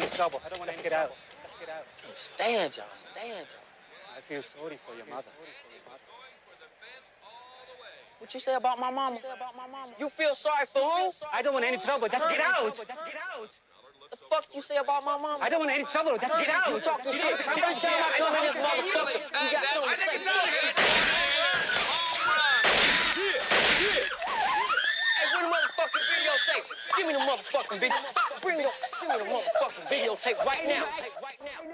any trouble. I don't want to get out. Can't stand y'all. I feel sorry for your mother. What you say about my mama? You feel sorry for who? I don't want any trouble. Just get out. The fuck you say about my mama? I don't want any trouble. Just get out. You talking shit. Every time I come in this motherfucker, you got something to say. Hey, where the motherfucking videotape? Give me the motherfucking video. Stop, give me the motherfucking videotape right now.